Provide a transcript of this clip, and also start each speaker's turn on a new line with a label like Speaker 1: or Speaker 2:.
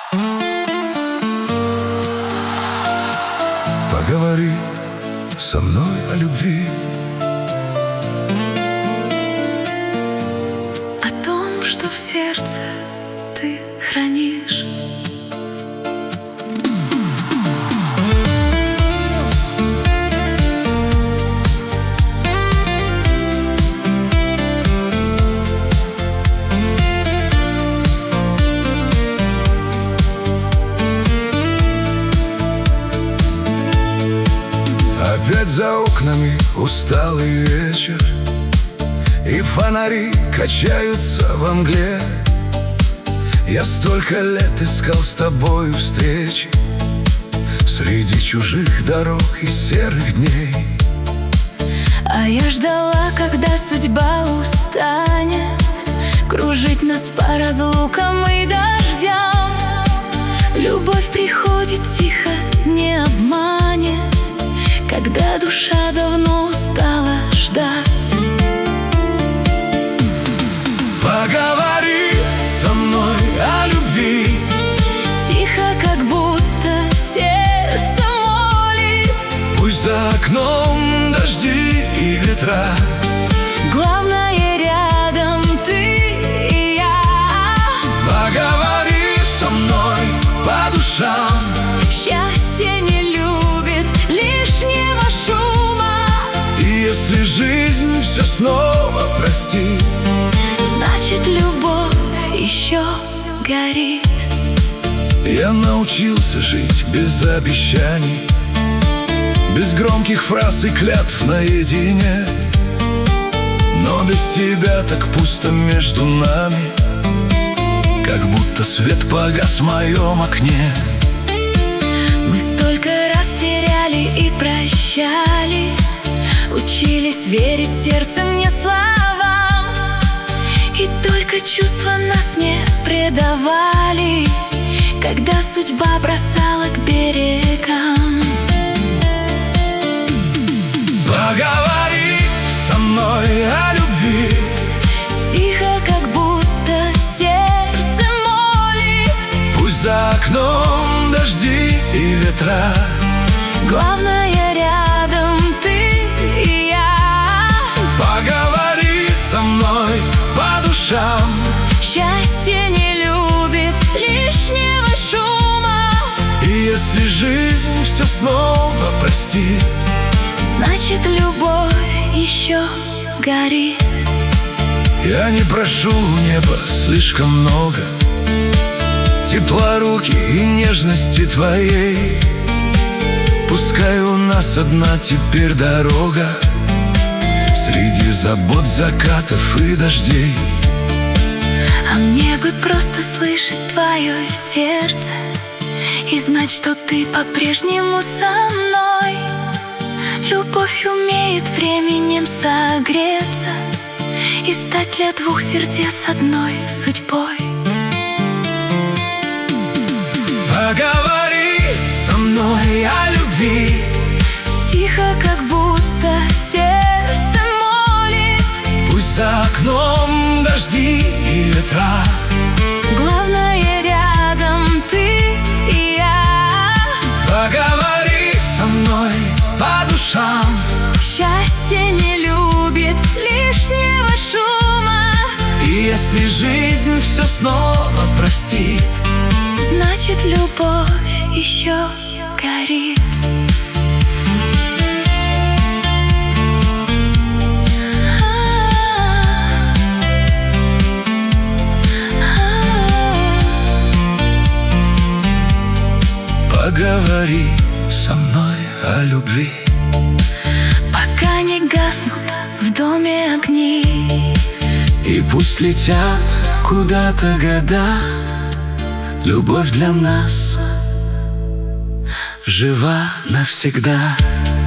Speaker 1: Поговори со мной о любви,
Speaker 2: о том, что в сердце ты хранишь.
Speaker 1: Опять за окнами усталый вечер, и фонари качаются во мгле. Я столько лет искал с тобою встречи среди чужих дорог и серых дней.
Speaker 2: А я ждала, когда судьба устанет кружить нас по разлукам и дождям. Любовь приходит тихо, не обманет, когда душа давно устала ждать.
Speaker 1: Поговори со мной о любви,
Speaker 2: Тихо, как будто сердце молит.
Speaker 1: пусть за окном дожди и ветра.
Speaker 2: Главное, рядом ты и я.
Speaker 1: Поговори со мной по душам.
Speaker 2: Счастье не любит лишнего шума.
Speaker 1: И если жизнь все снова простит,
Speaker 2: Значит, любовь еще горит.
Speaker 1: я научился жить без обещаний, без громких фраз и клятв наедине. Но без тебя так пусто между нами, как будто свет погас в моем окне.
Speaker 2: Мы столько раз теряли и прощали, учились верить сердцем, не словам. И только чувства нас не предавали, когда судьба бросала к берегам.
Speaker 1: Поговори со мной о любви,
Speaker 2: Тихо, как будто сердце молит.
Speaker 1: пусть за окном дожди и ветра.
Speaker 2: Главное, рядом ты и я.
Speaker 1: Поговори со мной по душам.
Speaker 2: Счастье не любит лишнего шума.
Speaker 1: И если жизнь все снова простит,
Speaker 2: Значит, любовь еще горит.
Speaker 1: я не прошу у неба слишком много тепла руки и нежности твоей. Пускай у нас одна теперь дорога среди забот, закатов и дождей.
Speaker 2: А мне бы просто слышать твое сердце и знать, что ты по-прежнему со мной. Любовь умеет временем согреться и стать для двух сердец одной судьбой.
Speaker 1: Поговори со мной о любви,
Speaker 2: Тихо, как будто сердце молит.
Speaker 1: пусть за окном дожди и ветра.
Speaker 2: Главное, рядом ты и я.
Speaker 1: Поговори со мной по душам.
Speaker 2: Счастье не любит лишнего шума.
Speaker 1: И если жизнь все снова простит,
Speaker 2: Значит, любовь еще горит.
Speaker 1: поговори со мной о любви.
Speaker 2: Пока не гаснут в доме огни,
Speaker 1: И пусть летят куда-то года, любовь для нас жива навсегда.